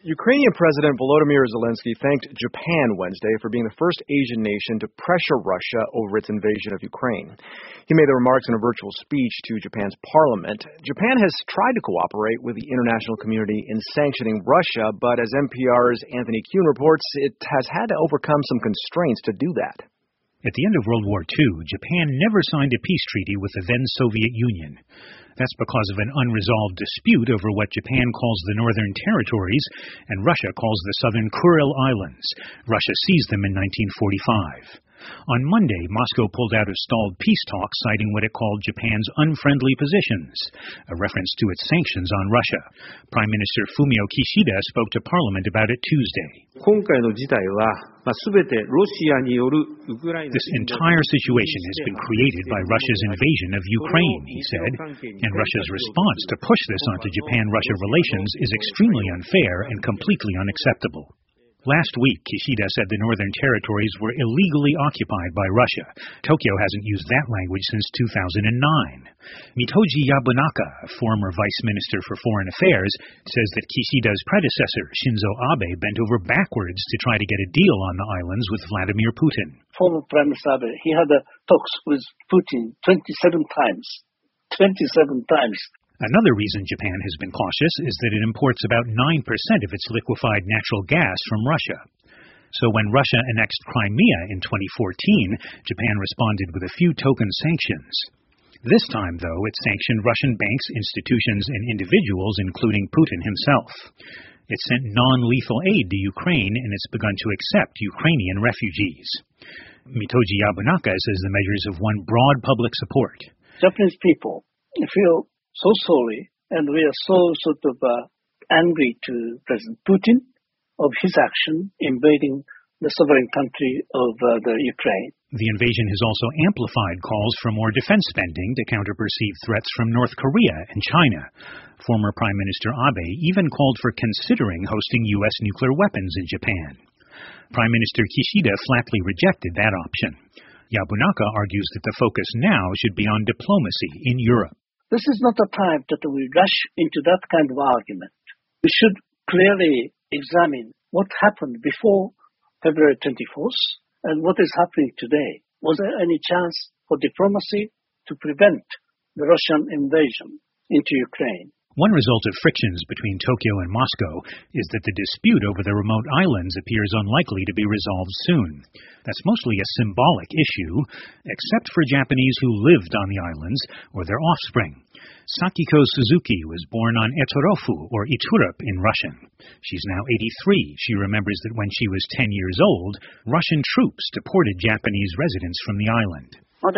Ukrainian President Volodymyr Zelensky thanked Japan Wednesday for being the first Asian nation to pressure Russia over its invasion of Ukraine. He made the remarks in a virtual speech to Japan's parliament. Japan has tried to cooperate with the international community in sanctioning Russia, but as NPR's Anthony Kuhn reports, it has had to overcome some constraints to do that. At the end of World War II, Japan never signed a peace treaty with the then Soviet Union. That's because of an unresolved dispute over what Japan calls the Northern Territories and Russia calls the Southern Kuril Islands. Russia seized them in 1945. On Monday, Moscow pulled out of stalled peace talks, citing what it called Japan's unfriendly positions, a reference to its sanctions on Russia. Prime Minister Fumio Kishida spoke to Parliament about it Tuesday. This entire situation has been created by Russia's invasion of Ukraine, he said, and Russia's response to push this onto Japan-Russia relations is extremely unfair and completely unacceptable. Last week, Kishida said the Northern Territories were illegally occupied by Russia. Tokyo hasn't used that language since 2009. Mitoji Yabunaka, a former vice minister for foreign affairs, says that Kishida's predecessor, Shinzo Abe, bent over backwards to try to get a deal on the islands with Vladimir Putin. Former Prime Minister Abe, he had talks with Putin 27 times. 27 times. Another reason Japan has been cautious is that it imports about 9% of its liquefied natural gas from Russia. So when Russia annexed Crimea in 2014, Japan responded with a few token sanctions. This time, though, it sanctioned Russian banks, institutions, and individuals, including Putin himself. It sent non-lethal aid to Ukraine, and it's begun to accept Ukrainian refugees. Mitoji Yabunaka says the measures have won broad public support. Japanese people feel so sorry, and we are so angry to President Putin of his action invading the sovereign country of the Ukraine. The invasion has also amplified calls for more defense spending to counter perceived threats from North Korea and China. Former Prime Minister Abe even called for considering hosting U.S. nuclear weapons in Japan. Prime Minister Kishida flatly rejected that option. Yabunaka argues that the focus now should be on diplomacy in Europe. This is not a time that we rush into that kind of argument. We should clearly examine what happened before February 24th and what is happening today. Was there any chance for diplomacy to prevent the Russian invasion into Ukraine? One result of frictions between Tokyo and Moscow is that the dispute over the remote islands appears unlikely to be resolved soon. That's mostly a symbolic issue, except for Japanese who lived on the islands or their offspring. Sakiko Suzuki was born on Etorofu, or Iturup in Russian. She's now 83. She remembers that when she was 10 years old, Russian troops deported Japanese residents from the island.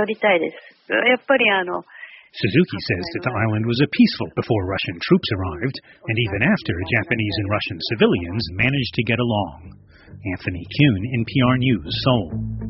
Suzuki says that the island was peaceful before Russian troops arrived, and even after, Japanese and Russian civilians managed to get along. Anthony Kuhn, NPR News, Seoul.